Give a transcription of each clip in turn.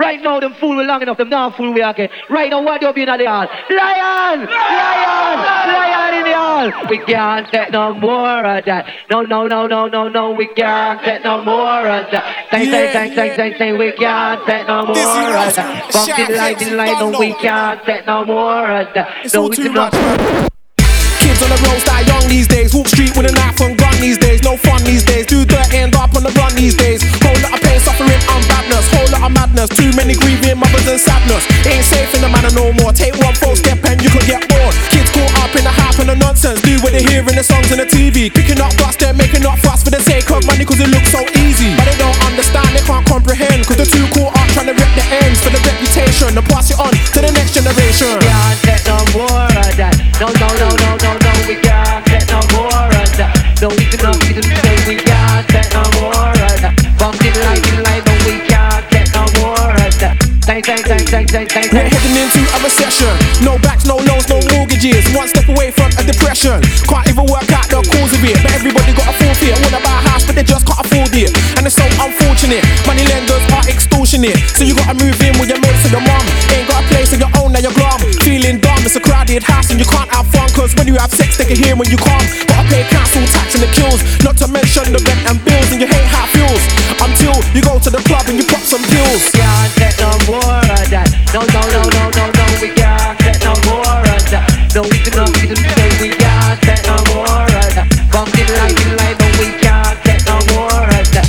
Right now, them fool we long enough, them not fool we again. Right now, what you be in the hall? Lion! Lion! Lion in the hall! We can't take no more of that. No, we can't take no more of that. Say, we can't take no more of that. Bump the light, no, we can't take no more of that. No, we do not. Kids on the road start young these days. Walk street with a knife and gun these days. No fun these days. Do dirt, end up on the run these days. Whole lot of pain, suffering, and badness. Whole lot of madness. Too many grieving mothers and sadness. Ain't safe in the manor no more. Take one false step and you could get bored. Kids caught up in the hype and the nonsense. Do what they hear in the songs and the TV. Picking up dust, they're making up fuss for the sake of money cause it looks so easy. But they don't understand, they can't comprehend. Cause they're too caught up trying to rip the ends for the reputation and pass it on to the next generation. Can't take no more of that. No, we can't take no more of that. No, we do not say we can't take no more of that. Bump the light, no, we can't take no more of that. We're heading into a recession. No backs, no loans, no mortgages. One step away from a depression. Can't even work out the cause of it. But everybody got a forfeit. Wanna buy a house but they just can't afford it. And it's so unfortunate. Money lenders are extortionate. So you gotta move in with your mates or your mum. Ain't got a place of your own, now you're glum. Feeling dumb, it's a crowded house and you can't have fun. Cause when you have sex they can hear when you come. Gotta pay council tax and the kills. Not to mention the rent and bills. And you hate how it feels until you go to the club and you pop some pills. Can't take no more of that. No, we can't take no more of that. No, we do not say we can't take no more of that. Bump the light, no, we can't take no more of that.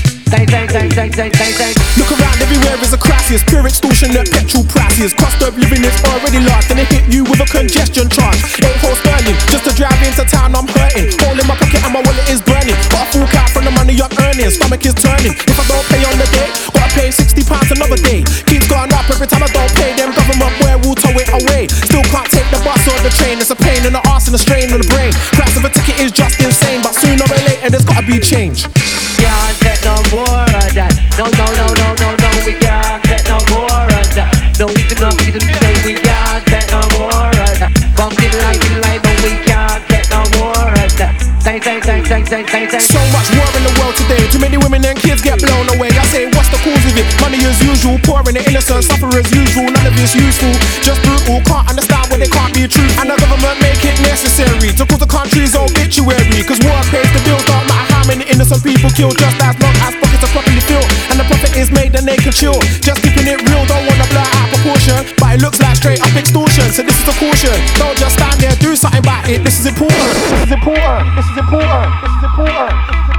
Look around, everywhere is a crisis. Pure extortionate petrol prices. Cost of living is already large. Then they hit you with a congestion charge. 8 sterling, just to drive into town I'm hurting. Hole in my pocket and my wallet is burning. Gotta fork out from the money I'm earning. Stomach is turning. If I don't pay on the day, gotta pay £60 another day. Keeps going up every time I don't pay. Them government boy will tow it away. Still can't take the bus or the train. It's a pain in the arse and a strain on the brain. Price of a ticket is just insane. But sooner or later there's gotta be change. Can't take no more of that. No, we can't take no more of that. No, we do not say we can't take no more of that. Bump the light, no, we can't take no more of that. So much war in the world today. Too many women and kids get blown away. I say, what's the cause of it? Money as usual, poor and the innocent suffer as usual. None of it's useful, just brutal. Can't understand when they can't be true. And the government make it necessary to cause the country's obituary. Cause war pays the bills, don't matter how many innocent people killed. Just as long as pockets are properly filled and the profit is made, then they can chill. Just keeping it real, don't wanna blow out proportion. But it looks like straight up extortion. So this is a caution. Don't just stand there, do something about it. This is important. This is important. This is important. This is important.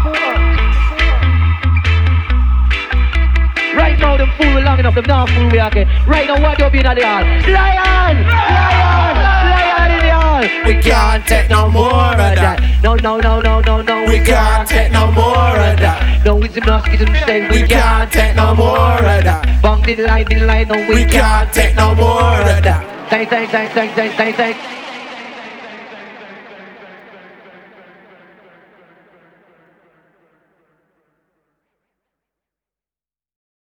Right now, them fool we long enough, them not fool we again. Right now, what you be in the hall? Lion in the hall. We can't take no more of that. No, we can't take no more of that. No, it's enough to say we can't take no more of that. Bump the light, no, we can't take no more of that. Thank.